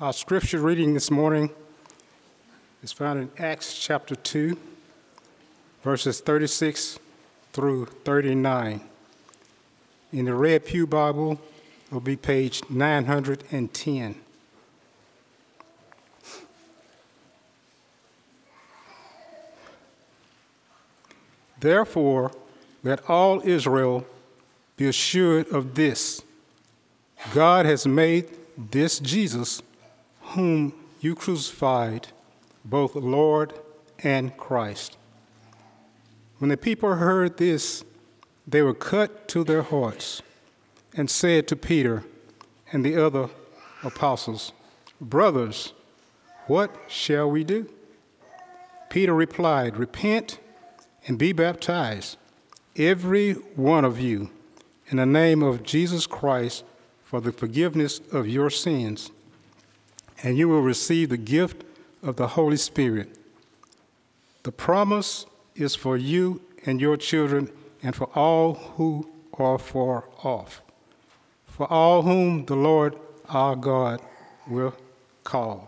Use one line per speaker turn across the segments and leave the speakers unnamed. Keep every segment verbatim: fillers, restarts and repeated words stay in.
Our scripture reading this morning is found in Acts chapter two, verses thirty-six through thirty-nine. In the Red Pew Bible, it will be page nine hundred ten. Therefore, let all Israel be assured of this: God has made this Jesus, whom you crucified, both Lord and Christ. When the people heard this, they were cut to their hearts and said to Peter and the other apostles, "Brothers, what shall we do?" Peter replied, "Repent and be baptized, every one of you, in the name of Jesus Christ for the forgiveness of your sins, and you will receive the gift of the Holy Spirit. The promise is for you and your children and for all who are far off, for all whom the Lord our God will call."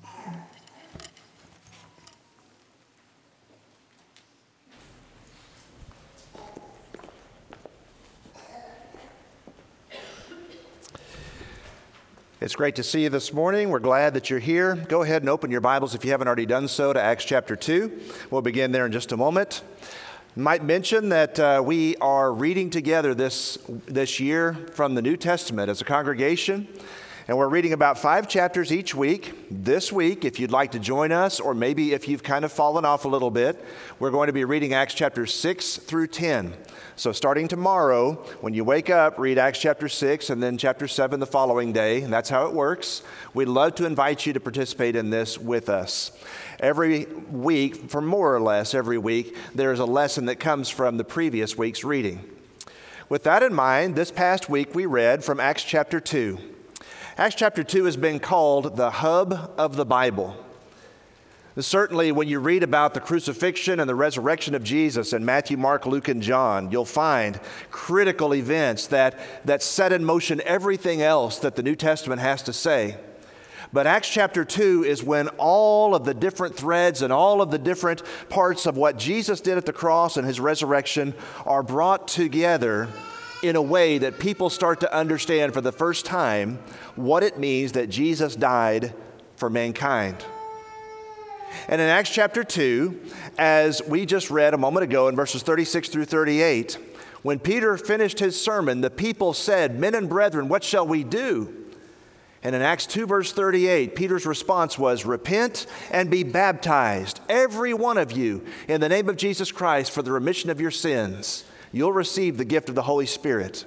It's great to see you this morning. We're glad that you're here. Go ahead and open your Bibles, if you haven't already done so, to Acts chapter two. We'll begin there in just a moment. Might mention that uh, we are reading together this, this year from the New Testament as a congregation, and we're reading about five chapters each week. This week, if you'd like to join us, or maybe if you've kind of fallen off a little bit, we're going to be reading Acts chapters six through ten. So starting tomorrow, when you wake up, read Acts chapter six and then chapter seven the following day, and that's how it works. We'd love to invite you to participate in this with us. Every week, for more or less every week, there's a lesson that comes from the previous week's reading. With that in mind, this past week we read from Acts chapter two. Acts chapter two has been called the hub of the Bible. Certainly, when you read about the crucifixion and the resurrection of Jesus in Matthew, Mark, Luke, and John, you'll find critical events that, that set in motion everything else that the New Testament has to say. But Acts chapter two is when all of the different threads and all of the different parts of what Jesus did at the cross and his resurrection are brought together in a way that people start to understand for the first time what it means that Jesus died for mankind. And in Acts chapter two, as we just read a moment ago in verses thirty-six through thirty-eight, when Peter finished his sermon, the people said, "Men and brethren, what shall we do?" And in Acts two, verse thirty-eight, Peter's response was, "Repent and be baptized, every one of you, in the name of Jesus Christ for the remission of your sins. You'll receive the gift of the Holy Spirit."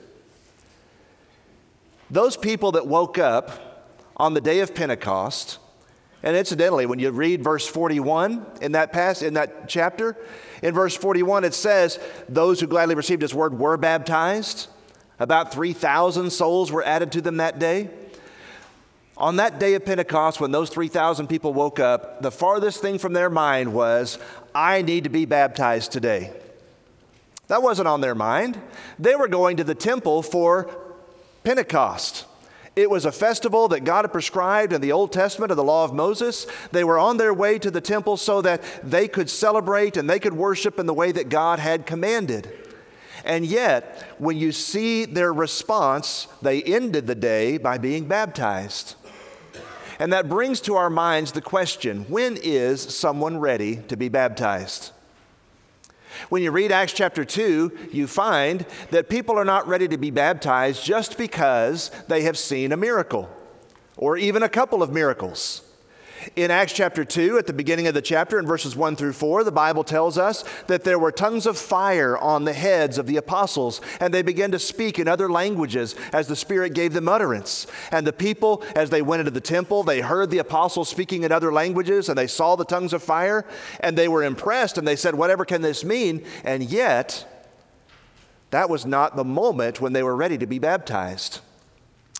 Those people that woke up on the day of Pentecost, and incidentally, when you read verse forty-one in that passage, in that chapter, in verse forty-one it says, those who gladly received his word were baptized. About three thousand souls were added to them that day. On that day of Pentecost, when those three thousand people woke up, the farthest thing from their mind was, "I need to be baptized today." That wasn't on their mind. They were going to the temple for Pentecost. It was a festival that God had prescribed in the Old Testament of the law of Moses. They were on their way to the temple so that they could celebrate and they could worship in the way that God had commanded. And yet, when you see their response, they ended the day by being baptized. And that brings to our minds the question, when is someone ready to be baptized? When you read Acts chapter two, you find that people are not ready to be baptized just because they have seen a miracle or even a couple of miracles. In Acts chapter two, at the beginning of the chapter, in verses one through four, the Bible tells us that there were tongues of fire on the heads of the apostles, and they began to speak in other languages as the Spirit gave them utterance. And the people, as they went into the temple, they heard the apostles speaking in other languages, and they saw the tongues of fire, and they were impressed, and they said, "Whatever can this mean?" And yet, that was not the moment when they were ready to be baptized.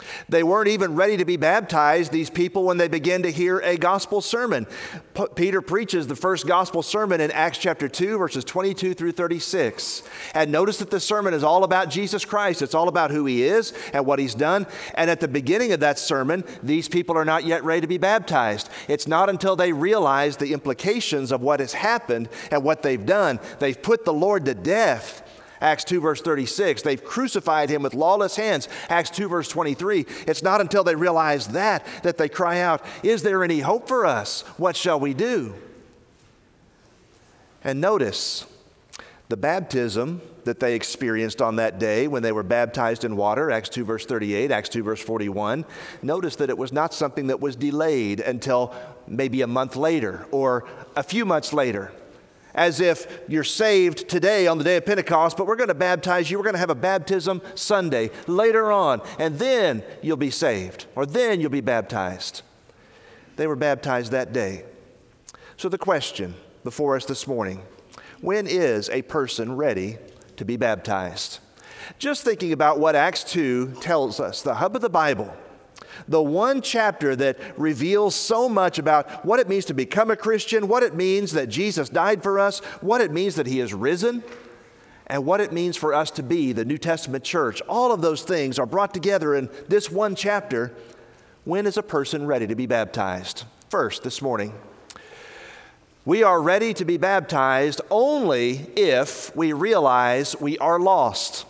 They weren't even ready to be baptized, these people, when they began to hear a gospel sermon. P- Peter preaches the first gospel sermon in Acts chapter two, verses twenty-two through thirty-six. And notice that the sermon is all about Jesus Christ. It's all about who he is and what he's done. And at the beginning of that sermon, these people are not yet ready to be baptized. It's not until they realize the implications of what has happened and what they've done. They've put the Lord to death. Acts two, verse thirty-six. They've crucified him with lawless hands. Acts two, verse twenty-three. It's not until they realize that that they cry out, "Is there any hope for us? What shall we do?" And notice the baptism that they experienced on that day when they were baptized in water, Acts two, verse thirty-eight, Acts two, verse forty-one. Notice that it was not something that was delayed until maybe a month later or a few months later. As if you're saved today on the day of Pentecost, but we're going to baptize you. We're going to have a baptism Sunday later on, and then you'll be saved, or then you'll be baptized. They were baptized that day. So the question before us this morning, when is a person ready to be baptized? Just thinking about what Acts two tells us, the hub of the Bible, the one chapter that reveals so much about what it means to become a Christian, what it means that Jesus died for us, what it means that he is risen, and what it means for us to be the New Testament church. All of those things are brought together in this one chapter. When is a person ready to be baptized? First, this morning, we are ready to be baptized only if we realize we are lost.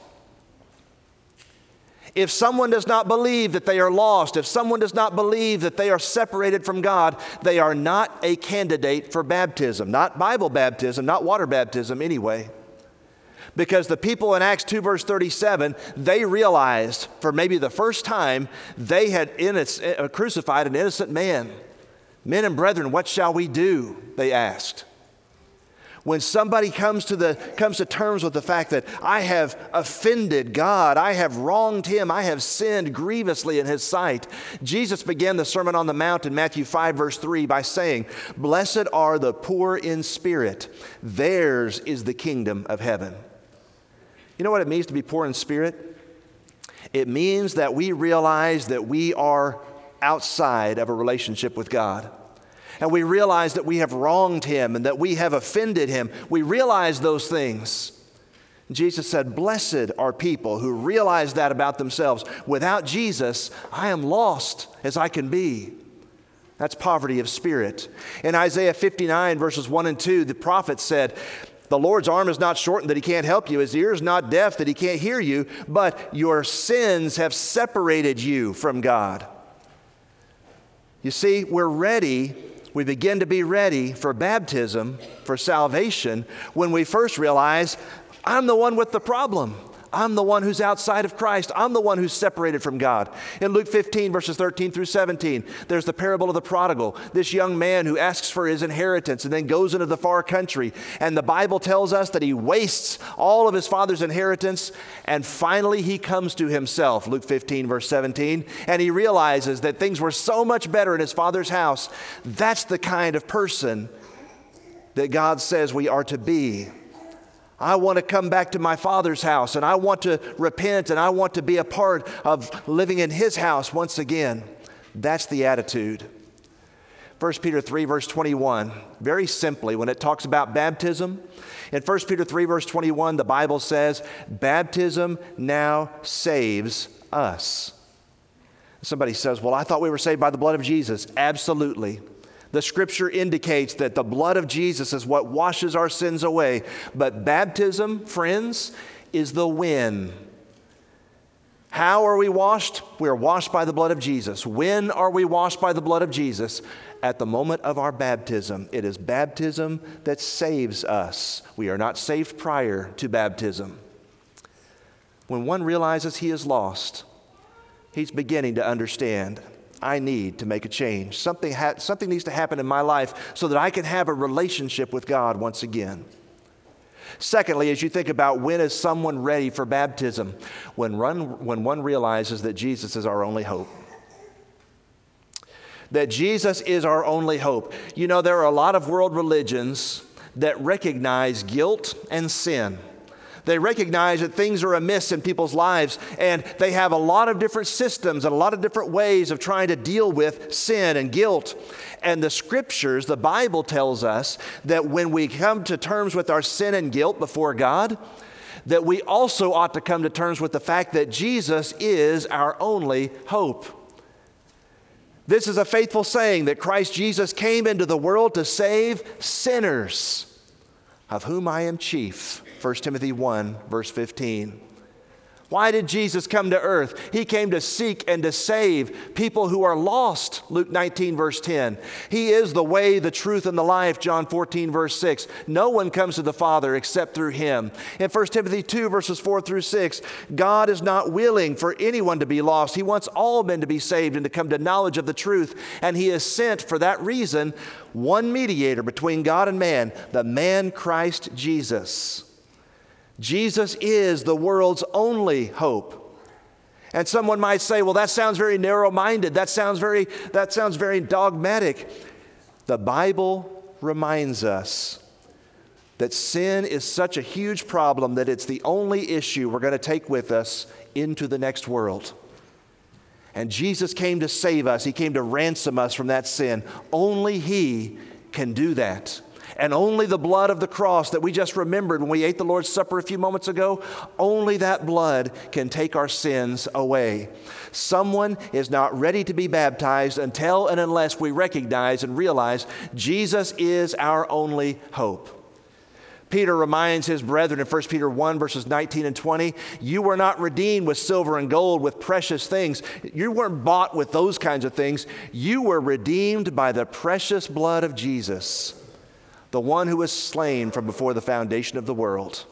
If someone does not believe that they are lost, if someone does not believe that they are separated from God, they are not a candidate for baptism. Not Bible baptism, not water baptism anyway. Because the people in Acts two, verse thirty-seven, they realized for maybe the first time they had inno- crucified an innocent man. Men and brethren, what shall we do? They asked. When somebody comes to the comes to terms with the fact that I have offended God, I have wronged him, I have sinned grievously in his sight, Jesus began the Sermon on the Mount in Matthew five, verse three by saying, "Blessed are the poor in spirit, theirs is the kingdom of heaven." You know what it means to be poor in spirit? It means that we realize that we are outside of a relationship with God. And we realize that we have wronged him and that we have offended him. We realize those things. Jesus said, "Blessed are people who realize that about themselves. Without Jesus, I am lost as I can be." That's poverty of spirit. In Isaiah fifty-nine, verses one and two, the prophet said, "The Lord's arm is not shortened that he can't help you. His ear is not deaf that he can't hear you, but your sins have separated you from God." You see, we're ready. We begin to be ready for baptism, for salvation, when we first realize, I'm the one with the problem. I'm the one who's outside of Christ. I'm the one who's separated from God. In Luke fifteen, verses thirteen through seventeen, there's the parable of the prodigal, this young man who asks for his inheritance and then goes into the far country. And the Bible tells us that he wastes all of his father's inheritance, and finally he comes to himself, Luke fifteen, verse seventeen, and he realizes that things were so much better in his father's house. That's the kind of person that God says we are to be. I want to come back to my Father's house, and I want to repent, and I want to be a part of living in his house once again. That's the attitude. First Peter three, verse twenty-one, very simply, when it talks about baptism, in First Peter three, verse twenty-one, the Bible says, baptism now saves us. Somebody says, well, I thought we were saved by the blood of Jesus. Absolutely. The scripture indicates that the blood of Jesus is what washes our sins away. But baptism, friends, is the when. How are we washed? We are washed by the blood of Jesus. When are we washed by the blood of Jesus? At the moment of our baptism. It is baptism that saves us. We are not saved prior to baptism. When one realizes he is lost, he's beginning to understand, I need to make a change. Something, ha- something needs to happen in my life so that I can have a relationship with God once again. Secondly, as you think about when is someone ready for baptism, when, run, when one realizes that Jesus is our only hope. That Jesus is our only hope. You know, there are a lot of world religions that recognize guilt and sin. They recognize that things are amiss in people's lives, and they have a lot of different systems and a lot of different ways of trying to deal with sin and guilt. And the scriptures, the Bible tells us that when we come to terms with our sin and guilt before God, that we also ought to come to terms with the fact that Jesus is our only hope. This is a faithful saying that Christ Jesus came into the world to save sinners, of whom I am chief. First Timothy one, verse fifteen. Why did Jesus come to earth? He came to seek and to save people who are lost, Luke nineteen, verse ten. He is the way, the truth, and the life, John fourteen, verse six. No one comes to the Father except through him. In First Timothy two, verses four through six, God is not willing for anyone to be lost. He wants all men to be saved and to come to knowledge of the truth. And he has sent, for that reason, one mediator between God and man, the man Christ Jesus. Jesus is the world's only hope. And someone might say, well, that sounds very narrow-minded. That sounds very, that sounds very dogmatic. The Bible reminds us that sin is such a huge problem that it's the only issue we're going to take with us into the next world. And Jesus came to save us. He came to ransom us from that sin. Only He can do that. And only the blood of the cross that we just remembered when we ate the Lord's Supper a few moments ago, only that blood can take our sins away. Someone is not ready to be baptized until and unless we recognize and realize Jesus is our only hope. Peter reminds his brethren in First Peter one, verses nineteen and twenty, you were not redeemed with silver and gold, with precious things. You weren't bought with those kinds of things. You were redeemed by the precious blood of Jesus, the one who was slain from before the foundation of the world.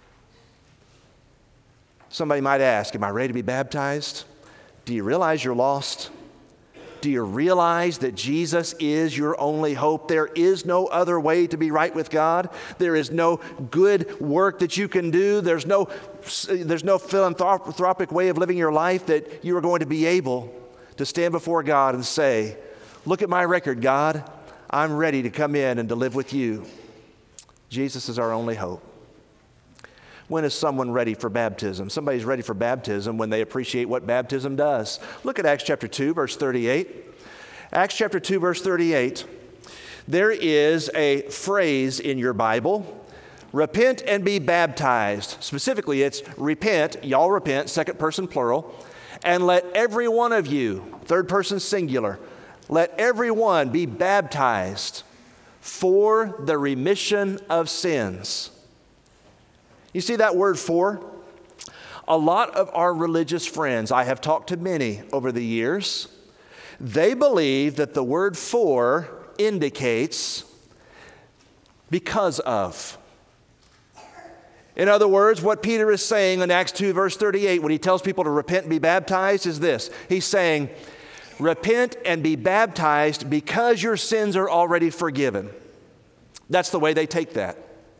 Somebody might ask, am I ready to be baptized? Do you realize you're lost? Do you realize that Jesus is your only hope? There is no other way to be right with God. There is no good work that you can do. There's no, there's no philanthropic way of living your life that you are going to be able to stand before God and say, look at my record, God. I'm ready to come in and to live with you. Jesus is our only hope. When is someone ready for baptism? Somebody's ready for baptism when they appreciate what baptism does. Look at Acts chapter two, verse thirty-eight. Acts chapter two, verse thirty-eight. There is a phrase in your Bible, repent and be baptized. Specifically, it's repent, y'all repent, second person plural, and let every one of you, third person singular, let everyone be baptized for the remission of sins. You see that word for? A lot of our religious friends, I have talked to many over the years, they believe that the word for indicates because of. In other words, what Peter is saying in Acts two, verse thirty-eight, when he tells people to repent and be baptized, is this. He's saying, repent and be baptized because your sins are already forgiven. That's the way they take that.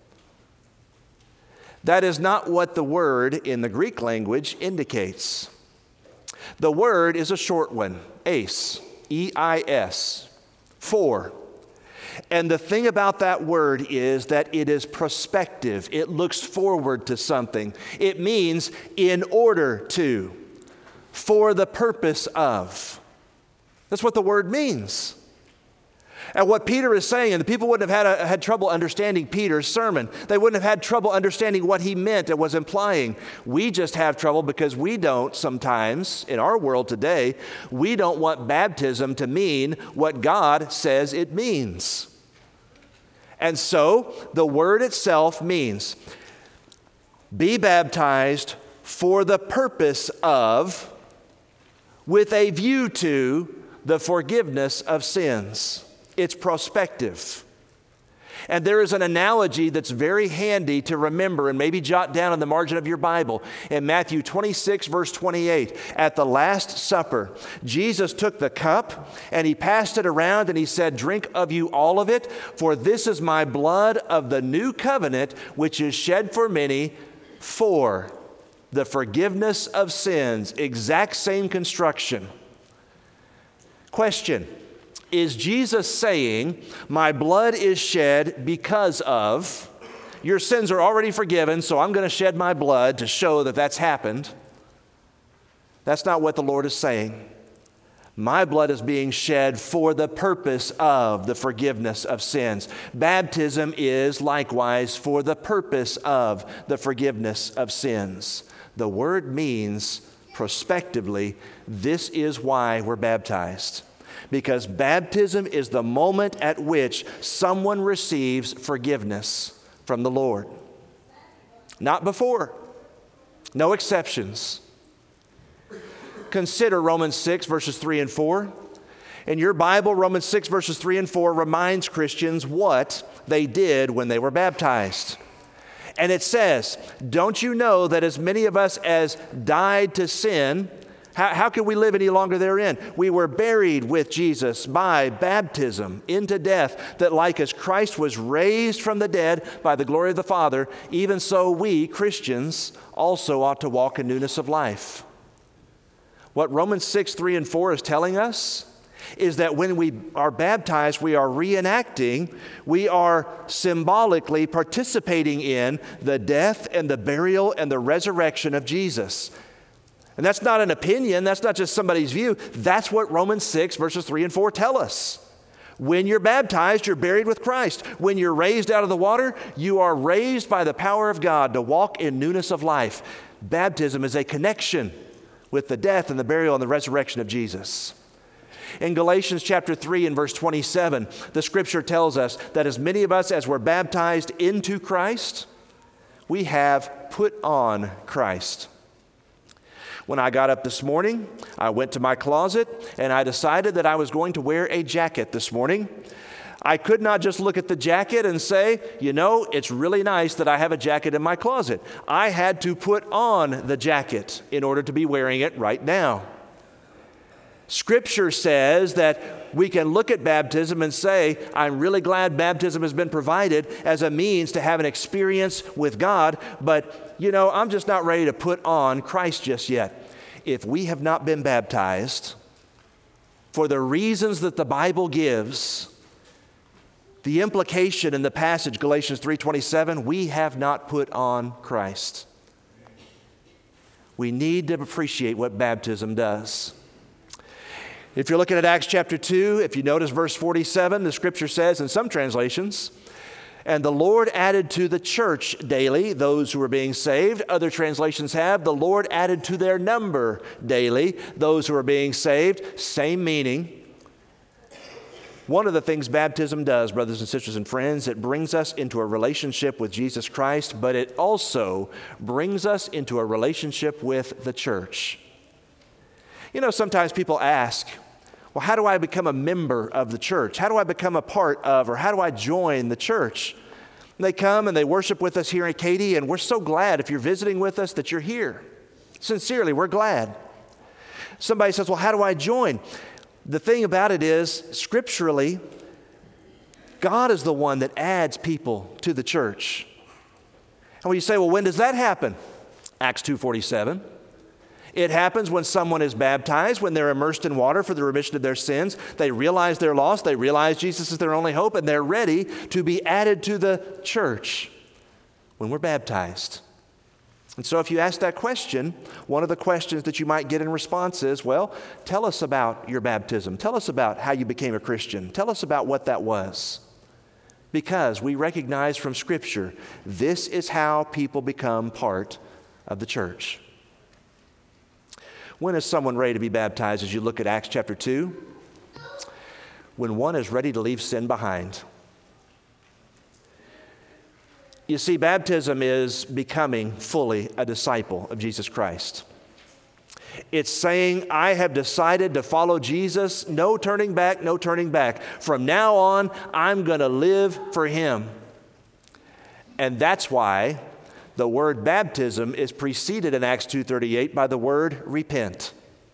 That is not what the word in the Greek language indicates. The word is a short one, eis, E I S, for. And the thing about that word is that it is prospective. It looks forward to something. It means in order to, for the purpose of. That's what the word means. And what Peter is saying, and the people wouldn't have had, a, had trouble understanding Peter's sermon. They wouldn't have had trouble understanding what he meant and was implying. We just have trouble because we don't sometimes, in our world today, we don't want baptism to mean what God says it means. And so the word itself means be baptized for the purpose of, with a view to, the forgiveness of sins. It's prospective. And there is an analogy that's very handy to remember and maybe jot down in the margin of your Bible. In Matthew twenty-six, verse twenty-eight, at the Last Supper, Jesus took the cup and he passed it around and he said, drink of you all of it, for this is my blood of the new covenant, which is shed for many for the forgiveness of sins. Exact same construction. Question. Is Jesus saying, my blood is shed because of, your sins are already forgiven, so I'm going to shed my blood to show that that's happened. That's not what the Lord is saying. My blood is being shed for the purpose of the forgiveness of sins. Baptism is likewise for the purpose of the forgiveness of sins. The word means prospectively, this is why we're baptized. Because baptism is the moment at which someone receives forgiveness from the Lord. Not before. No exceptions. Consider Romans six, verses three and four. In your Bible, Romans six, verses three and four reminds Christians what they did when they were baptized. And it says, don't you know that as many of us as died to sin, how, how can we live any longer therein? We were buried with Jesus by baptism into death, that like as Christ was raised from the dead by the glory of the Father, even so we, Christians, also ought to walk in newness of life. What Romans six, three and four is telling us is that when we are baptized, we are reenacting, we are symbolically participating in the death and the burial and the resurrection of Jesus. And that's not an opinion, that's not just somebody's view, that's what Romans six, verses three and four tell us. When you're baptized, you're buried with Christ. When you're raised out of the water, you are raised by the power of God to walk in newness of life. Baptism is a connection with the death and the burial and the resurrection of Jesus. In Galatians chapter three and verse twenty-seven, the scripture tells us that as many of us as were baptized into Christ, we have put on Christ. When I got up this morning, I went to my closet and I decided that I was going to wear a jacket this morning. I could not just look at the jacket and say, you know, it's really nice that I have a jacket in my closet. I had to put on the jacket in order to be wearing it right now. Scripture says that we can look at baptism and say, I'm really glad baptism has been provided as a means to have an experience with God, but, you know, I'm just not ready to put on Christ just yet. If we have not been baptized for the reasons that the Bible gives, the implication in the passage, Galatians three twenty-seven, we have not put on Christ. We need to appreciate what baptism does. If you're looking at Acts chapter two, if you notice verse forty-seven, the scripture says in some translations, and the Lord added to the church daily those who were being saved. Other translations have, the Lord added to their number daily those who are being saved. Same meaning. One of the things baptism does, brothers and sisters and friends, it brings us into a relationship with Jesus Christ, but it also brings us into a relationship with the church. You know, sometimes people ask, well, how do I become a member of the church? How do I become a part of, or how do I join the church? And they come and they worship with us here at Katy, and we're so glad if you're visiting with us that you're here. Sincerely, we're glad. Somebody says, well, how do I join? The thing about it is, scripturally, God is the one that adds people to the church. And when you say, well, when does that happen? Acts two forty-seven. It happens when someone is baptized, when they're immersed in water for the remission of their sins. They realize they're lost, they realize Jesus is their only hope, and they're ready to be added to the church when we're baptized. And so if you ask that question, one of the questions that you might get in response is, well, tell us about your baptism. Tell us about how you became a Christian. Tell us about what that was. Because we recognize from Scripture, this is how people become part of the church. When is someone ready to be baptized as you look at Acts chapter two? When one is ready to leave sin behind. You see, baptism is becoming fully a disciple of Jesus Christ. It's saying, I have decided to follow Jesus. No turning back, no turning back. From now on, I'm going to live for Him. And that's why the word baptism is preceded in Acts two thirty-eight by the word repent.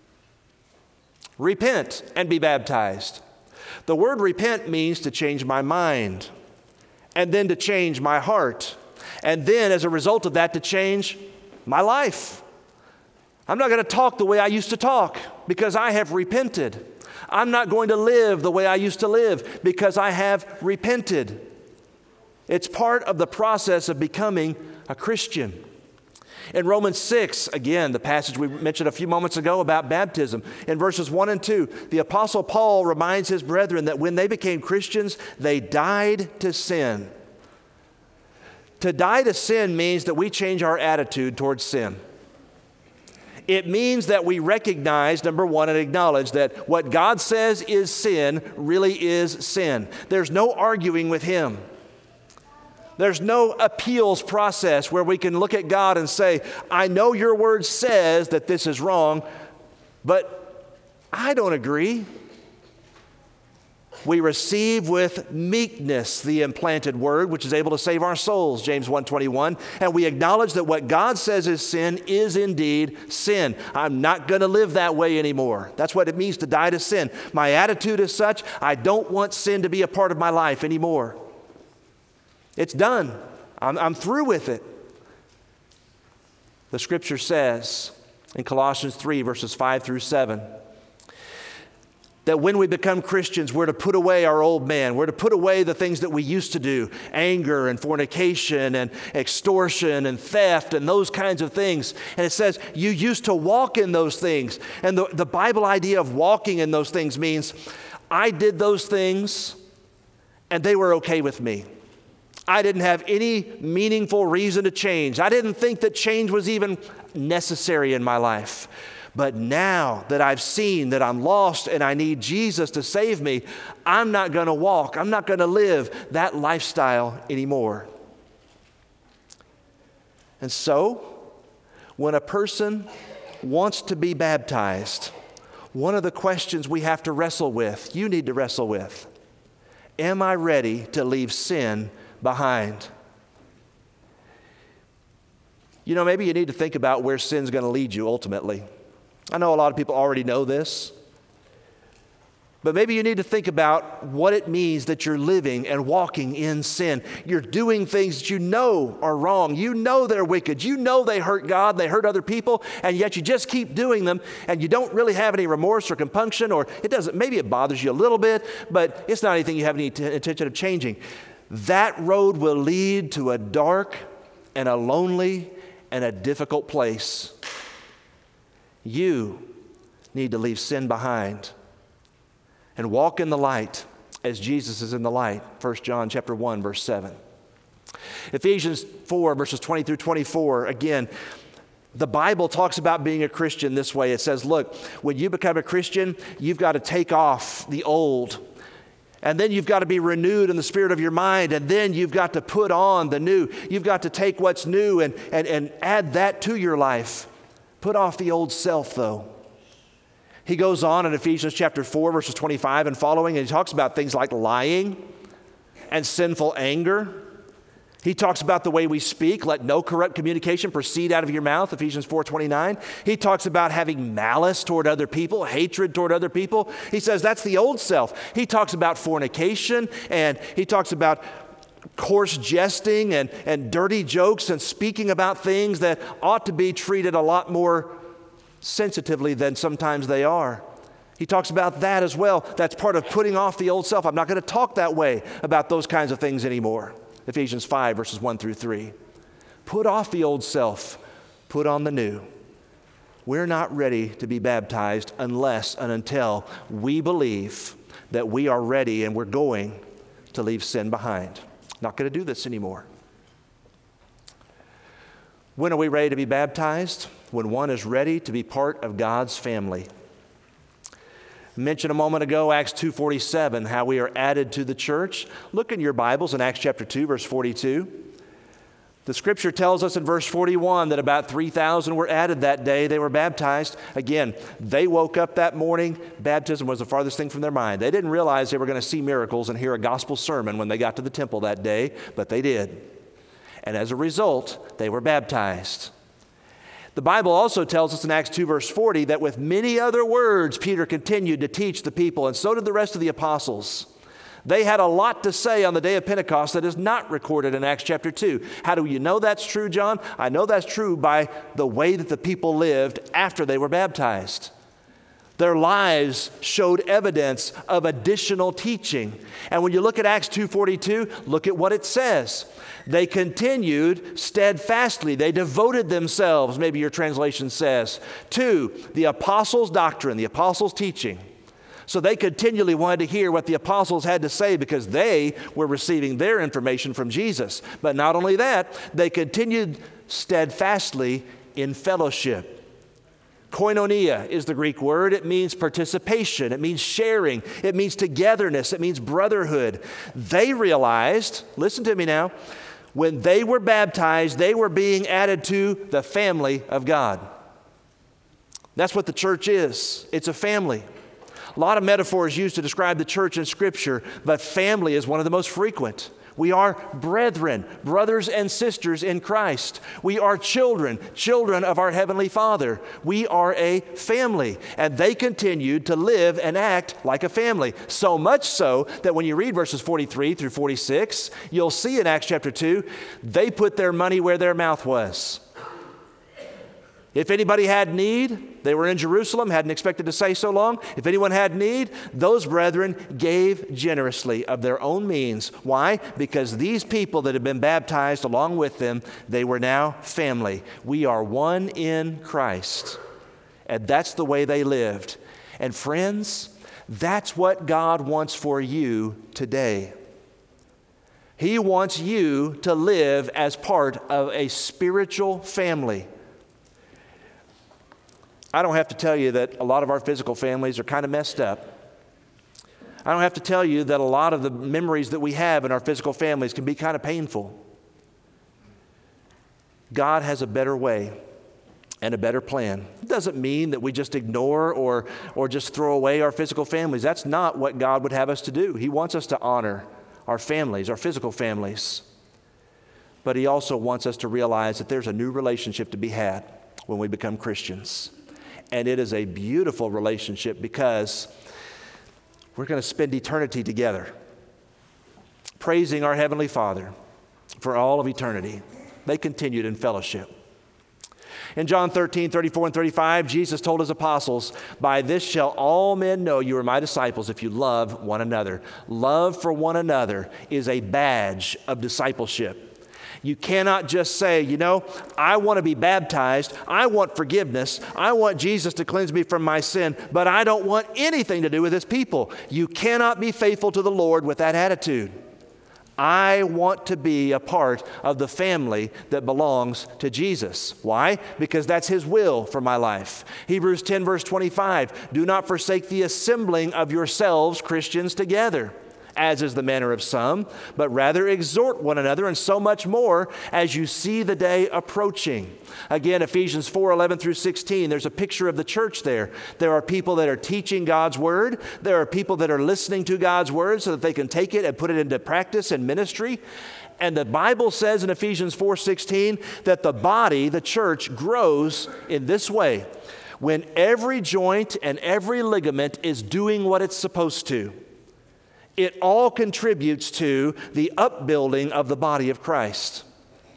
Repent and be baptized. The word repent means to change my mind, and then to change my heart, and then as a result of that to change my life. I'm not going to talk the way I used to talk because I have repented. I'm not going to live the way I used to live because I have repented. It's part of the process of becoming a Christian. In Romans six, again, the passage we mentioned a few moments ago about baptism, in verses one and two, the Apostle Paul reminds his brethren that when they became Christians, they died to sin. To die to sin means that we change our attitude towards sin. It means that we recognize, number one, and acknowledge that what God says is sin really is sin. There's no arguing with Him. There's no appeals process where we can look at God and say, I know your word says that this is wrong, but I don't agree. We receive with meekness the implanted word, which is able to save our souls, James one twenty-one, and we acknowledge that what God says is sin is indeed sin. I'm not going to live that way anymore. That's what it means to die to sin. My attitude is such, I don't want sin to be a part of my life anymore. It's done. I'm, I'm through with it. The Scripture says in Colossians three, verses five through seven, that when we become Christians, we're to put away our old man. We're to put away the things that we used to do, anger and fornication and extortion and theft and those kinds of things. And it says you used to walk in those things. And the, the Bible idea of walking in those things means I did those things and they were okay with me. I didn't have any meaningful reason to change. I didn't think that change was even necessary in my life. But now that I've seen that I'm lost and I need Jesus to save me, I'm not going to walk, I'm not going to live that lifestyle anymore. And so, when a person wants to be baptized, one of the questions we have to wrestle with, you need to wrestle with, am I ready to leave sin behind? You know, maybe you need to think about where sin's going to lead you ultimately. I know a lot of people already know this, but maybe you need to think about what it means that you're living and walking in sin. You're doing things that you know are wrong. You know they're wicked. You know they hurt God, they hurt other people, and yet you just keep doing them, and you don't really have any remorse or compunction, or it doesn't, maybe it bothers you a little bit, but it's not anything you have any t- intention of changing. That road will lead to a dark and a lonely and a difficult place. You need to leave sin behind and walk in the light as Jesus is in the light. First John chapter one, verse seven. Ephesians four, verses twenty through twenty-four, again, the Bible talks about being a Christian this way. It says, look, when you become a Christian, you've got to take off the old. And then you've got to be renewed in the spirit of your mind. And then you've got to put on the new. You've got to take what's new and, and, and add that to your life. Put off the old self, though. He goes on in Ephesians chapter four, verses twenty-five and following, and he talks about things like lying and sinful anger. He talks about the way we speak. Let no corrupt communication proceed out of your mouth, Ephesians four twenty-nine. He talks about having malice toward other people, hatred toward other people. He says that's the old self. He talks about fornication, and he talks about coarse jesting and, and dirty jokes and speaking about things that ought to be treated a lot more sensitively than sometimes they are. He talks about that as well. That's part of putting off the old self. I'm not going to talk that way about those kinds of things anymore. Ephesians five, verses one through three. Put off the old self, put on the new. We're not ready to be baptized unless and until we believe that we are ready and we're going to leave sin behind. Not going to do this anymore. When are we ready to be baptized? When one is ready to be part of God's family. I mentioned a moment ago, Acts two forty-seven, how we are added to the church. Look in your Bibles in Acts chapter two, verse forty-two. The scripture tells us in verse forty-one that about three thousand were added that day. They were baptized. Again, they woke up that morning. Baptism was the farthest thing from their mind. They didn't realize they were going to see miracles and hear a gospel sermon when they got to the temple that day, but they did. And as a result, they were baptized. The Bible also tells us in Acts two, verse forty, that with many other words, Peter continued to teach the people, and so did the rest of the apostles. They had a lot to say on the day of Pentecost that is not recorded in Acts chapter two. How do you know that's true, John? I know that's true by the way that the people lived after they were baptized. Their lives showed evidence of additional teaching. And when you look at Acts two forty-two, look at what it says. They continued steadfastly. They devoted themselves, maybe your translation says, to the apostles' doctrine, the apostles' teaching. So they continually wanted to hear what the apostles had to say because they were receiving their information from Jesus. But not only that, they continued steadfastly in fellowship. Koinonia is the Greek word. It means participation. It means sharing. It means togetherness. It means brotherhood. They realized, listen to me now, when they were baptized, they were being added to the family of God. That's what the church is. It's a family. A lot of metaphors used to describe the church in Scripture, but family is one of the most frequent. We are brethren, brothers and sisters in Christ. We are children, children of our Heavenly Father. We are a family. And they continued to live and act like a family. So much so that when you read verses forty-three through forty-six, you'll see in Acts chapter two, they put their money where their mouth was. If anybody had need, they were in Jerusalem, hadn't expected to stay so long. If anyone had need, those brethren gave generously of their own means. Why? Because these people that had been baptized along with them, they were now family. We are one in Christ. And that's the way they lived. And friends, that's what God wants for you today. He wants you to live as part of a spiritual family. I don't have to tell you that a lot of our physical families are kind of messed up. I don't have to tell you that a lot of the memories that we have in our physical families can be kind of painful. God has a better way and a better plan. It doesn't mean that we just ignore or, or just throw away our physical families. That's not what God would have us to do. He wants us to honor our families, our physical families. But He also wants us to realize that there's a new relationship to be had when we become Christians. And it is a beautiful relationship because we're going to spend eternity together, praising our Heavenly Father for all of eternity. They continued in fellowship. In John thirteen, thirty-four and thirty-five, Jesus told His apostles, "By this shall all men know you are my disciples if you love one another." Love for one another is a badge of discipleship. You cannot just say, you know, I want to be baptized, I want forgiveness, I want Jesus to cleanse me from my sin, but I don't want anything to do with His people. You cannot be faithful to the Lord with that attitude. I want to be a part of the family that belongs to Jesus. Why? Because that's His will for my life. Hebrews ten verse twenty-five, do not forsake the assembling of yourselves, Christians, together, as is the manner of some, but rather exhort one another, and so much more as you see the day approaching. Again, Ephesians four, eleven through sixteen, there's a picture of the church there. There are people that are teaching God's Word. There are people that are listening to God's Word so that they can take it and put it into practice and ministry. And the Bible says in Ephesians four sixteen that the body, the church, grows in this way, when every joint and every ligament is doing what it's supposed to. It all contributes to the upbuilding of the body of Christ.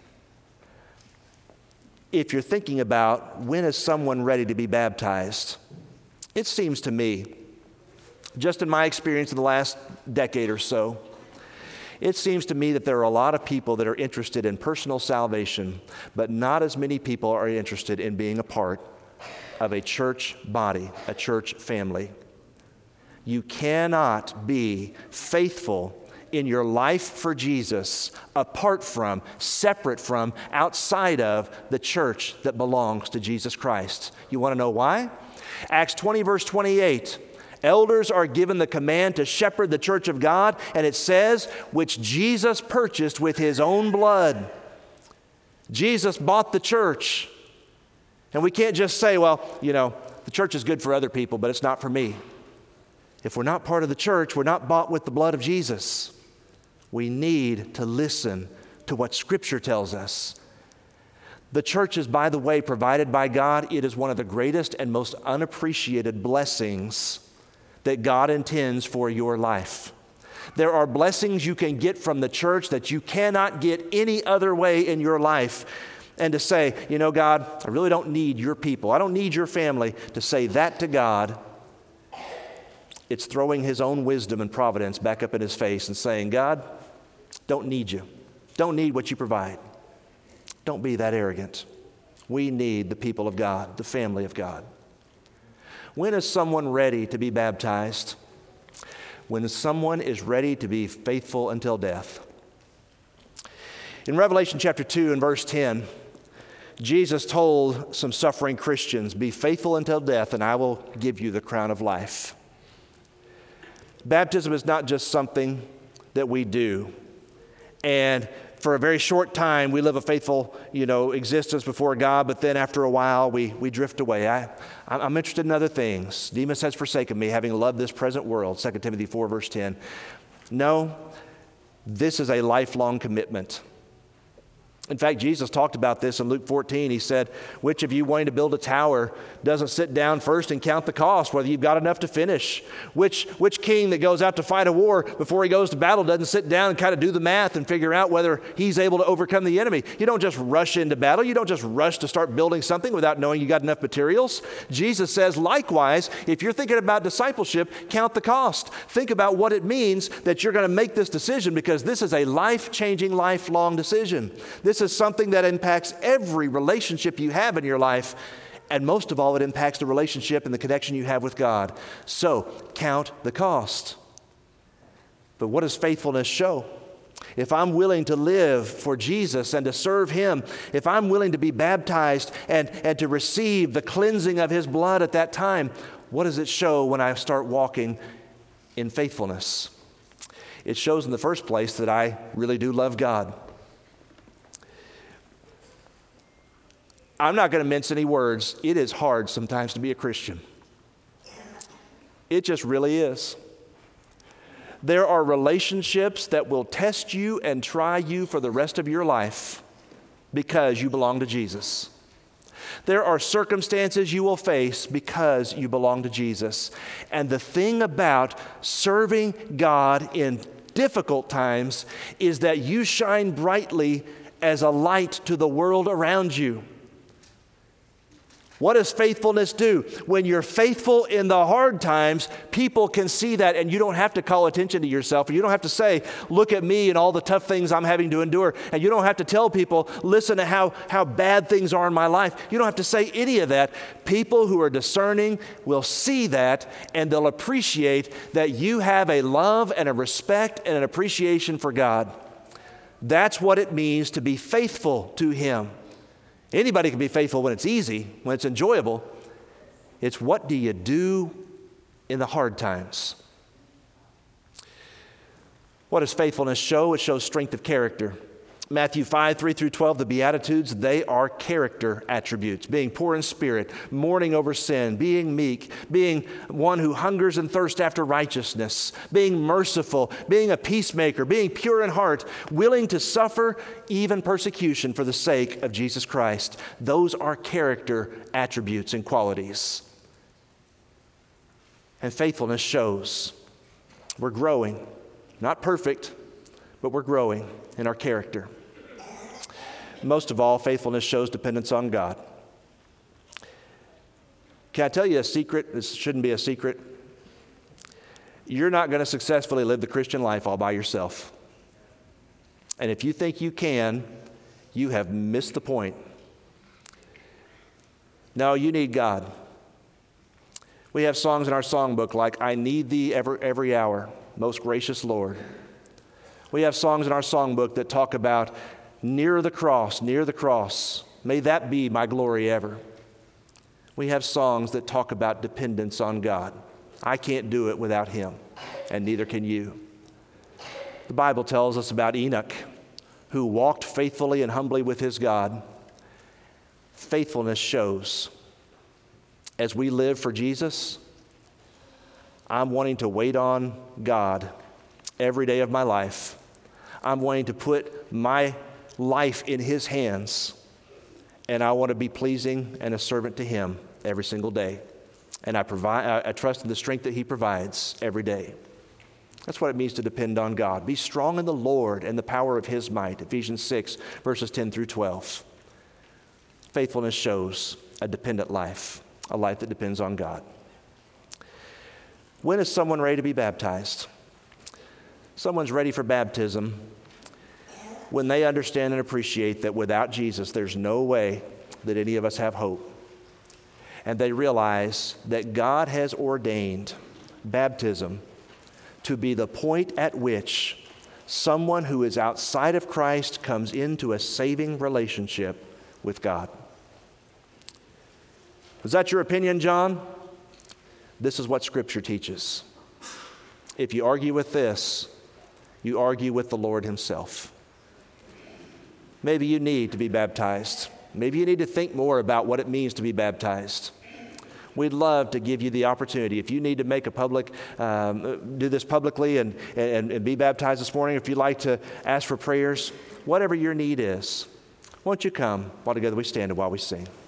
If you're thinking about when is someone ready to be baptized, it seems to me, just in my experience in the last decade or so, it seems to me that there are a lot of people that are interested in personal salvation, but not as many people are interested in being a part of a church body, a church family. You cannot be faithful in your life for Jesus apart from, separate from, outside of the church that belongs to Jesus Christ. You want to know why? Acts twenty verse twenty-eight. Elders are given the command to shepherd the church of God, and it says, which Jesus purchased with His own blood. Jesus bought the church. And we can't just say, well, you know, the church is good for other people, but it's not for me. If we're not part of the church, we're not bought with the blood of Jesus. We need to listen to what Scripture tells us. The church is, by the way, provided by God. It is one of the greatest and most unappreciated blessings that God intends for your life. There are blessings you can get from the church that you cannot get any other way in your life. And to say, you know, God, I really don't need your people. I don't need your family. To say that to God It's throwing his own wisdom and providence back up in his face and saying, God, don't need you. Don't need what you provide. Don't be that arrogant. We need the people of God, the family of God. When is someone ready to be baptized? When someone is ready to be faithful until death. In Revelation chapter two and verse ten, Jesus told some suffering Christians, be faithful until death and I will give you the crown of life. Baptism is not just something that we do. And for a very short time, we live a faithful, you know, existence before God, but then after a while, we, we drift away. I, I'm interested in other things. Demas has forsaken me, having loved this present world, Second Timothy four, verse ten. No, this is a lifelong commitment. In fact, Jesus talked about this in Luke fourteen. He said, which of you wanting to build a tower doesn't sit down first and count the cost, whether you've got enough to finish? Which, which king that goes out to fight a war before he goes to battle doesn't sit down and kind of do the math and figure out whether he's able to overcome the enemy? You don't just rush into battle. You don't just rush to start building something without knowing you got enough materials. Jesus says, likewise, if you're thinking about discipleship, count the cost. Think about what it means that you're going to make this decision, because this is a life-changing, lifelong decision. This This is something that impacts every relationship you have in your life, and most of all, it impacts the relationship and the connection you have with God. So, count the cost. But what does faithfulness show? If I'm willing to live for Jesus and to serve Him, if I'm willing to be baptized and, and to receive the cleansing of His blood at that time, what does it show when I start walking in faithfulness? It shows in the first place that I really do love God. I'm not going to mince any words. It is hard sometimes to be a Christian. It just really is. There are relationships that will test you and try you for the rest of your life because you belong to Jesus. There are circumstances you will face because you belong to Jesus. And the thing about serving God in difficult times is that you shine brightly as a light to the world around you. What does faithfulness do? When you're faithful in the hard times, people can see that, and you don't have to call attention to yourself. You don't have to say, look at me and all the tough things I'm having to endure. And you don't have to tell people, listen to how, how bad things are in my life. You don't have to say any of that. People who are discerning will see that, and they'll appreciate that you have a love and a respect and an appreciation for God. That's what it means to be faithful to Him. Anybody can be faithful when it's easy, when it's enjoyable. It's what do you do in the hard times? What does faithfulness show? It shows strength of character. Matthew five, three through twelve, the Beatitudes, they are character attributes. Being poor in spirit, mourning over sin, being meek, being one who hungers and thirsts after righteousness, being merciful, being a peacemaker, being pure in heart, willing to suffer even persecution for the sake of Jesus Christ. Those are character attributes and qualities. And faithfulness shows we're growing, not perfect, but we're growing in our character. Most of all, faithfulness shows dependence on God. Can I tell you a secret? This shouldn't be a secret. You're not going to successfully live the Christian life all by yourself. And if you think you can, you have missed the point. No, you need God. We have songs in our songbook like, I need thee every, every hour, most gracious Lord. We have songs in our songbook that talk about near the cross, near the cross. May that be my glory ever. We have songs that talk about dependence on God. I can't do it without Him, and neither can you. The Bible tells us about Enoch, who walked faithfully and humbly with his God. Faithfulness shows. As we live for Jesus, I'm wanting to wait on God every day of my life. I'm wanting to put my life in His hands, and I want to be pleasing and a servant to Him every single day. And I provide, I trust in the strength that He provides every day. That's what it means to depend on God. Be strong in the Lord and the power of His might. Ephesians six, verses ten through twelve. Faithfulness shows a dependent life, a life that depends on God. When is someone ready to be baptized? Someone's ready for baptism when they understand and appreciate that without Jesus, there's no way that any of us have hope. And they realize that God has ordained baptism to be the point at which someone who is outside of Christ comes into a saving relationship with God. Is that your opinion, John? This is what Scripture teaches. If you argue with this, you argue with the Lord Himself. Maybe you need to be baptized. Maybe you need to think more about what it means to be baptized. We'd love to give you the opportunity. If you need to make a public, um, do this publicly and, and, and be baptized this morning, if you'd like to ask for prayers, whatever your need is, won't you come while together we stand and while we sing.